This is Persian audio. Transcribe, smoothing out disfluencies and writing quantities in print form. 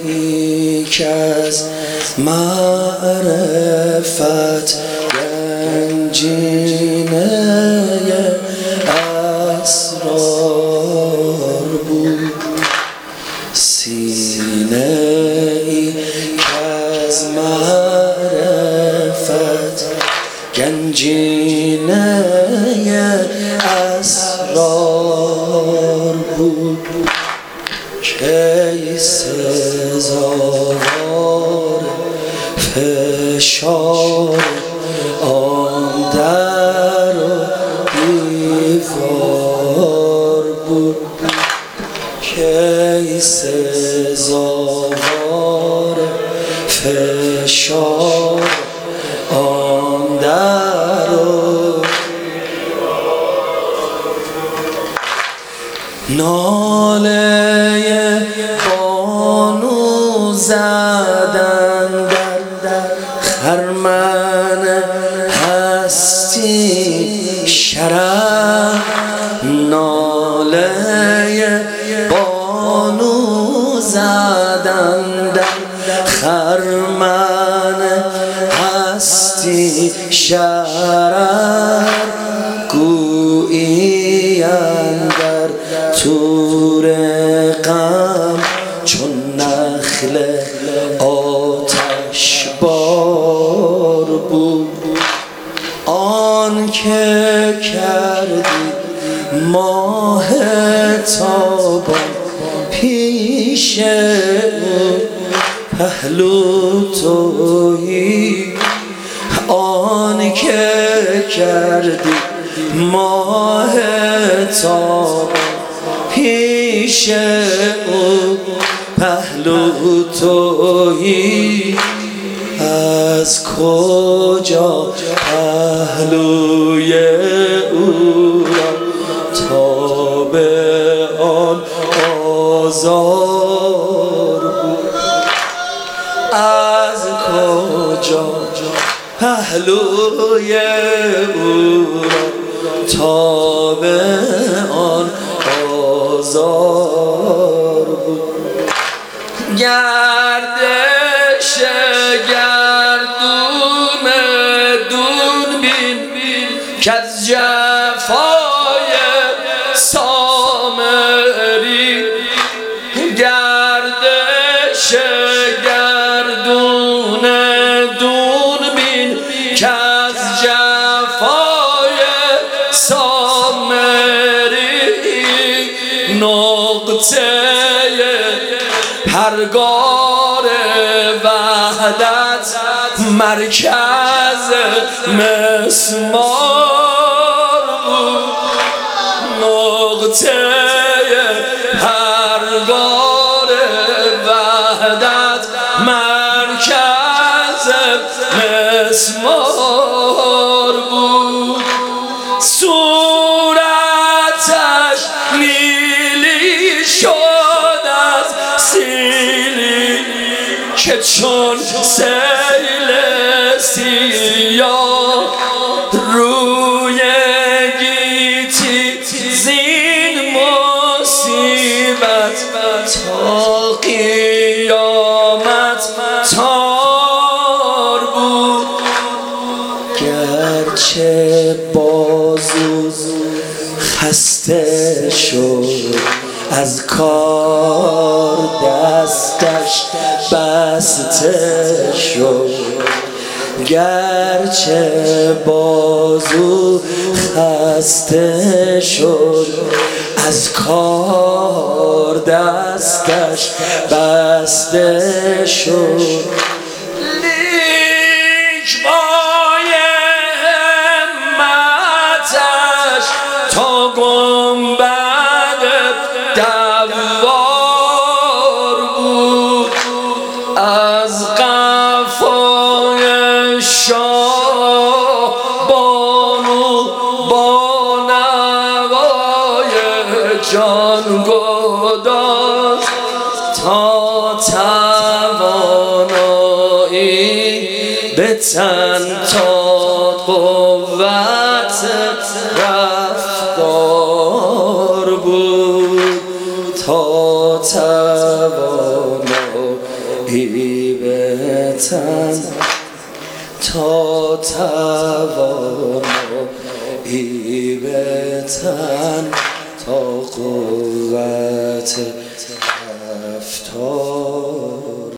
ای که از معرفت گنجینه اسرار بود، سینه ای که از معرفت گنجینه اسرار بود. کی سزاوار فشار آن در و دیوار بود، کی سزاوار فشار آن در و ناله بانو زدن در خرمن هستی شرف، ناله بانو زدن در خرمن هستی شرف، گویی اندر تور غم چون نخل آتش بار بود. آن که کردی ماه تابان پیش او پهلو تویی، آن که کردی ماه تابان پیش او پهلو تویی، از کجا پهلوی او را تاب آن آزار بود، از کجا پهلوی او را تاب آن آزار بود. گردش گردون دوربین که از جفای سامری، گردش گردون دوربین که از جفای سامری، نقطه پرگار وحدت مرکز مسمار بود، نقطه پرگار وحدت مرکز مسمار بود. صورتش نیلی شد از سیلی که چون سیل سیاه روی گیتی زین مصیبت تا قیامت تار بود. گرچه بازو خسته شد از کار، دستش بسته شد، گرچه بازو خسته شد از کار، دستش بسته شد، لیک بای همتش تا گنبد دوار بود، از قفای شاه بانو با نوای جان گداز تا توانایی به تن تا قوت رفتار بود، تا توانایی بتن تا توانایی بتن تا قوت رفتار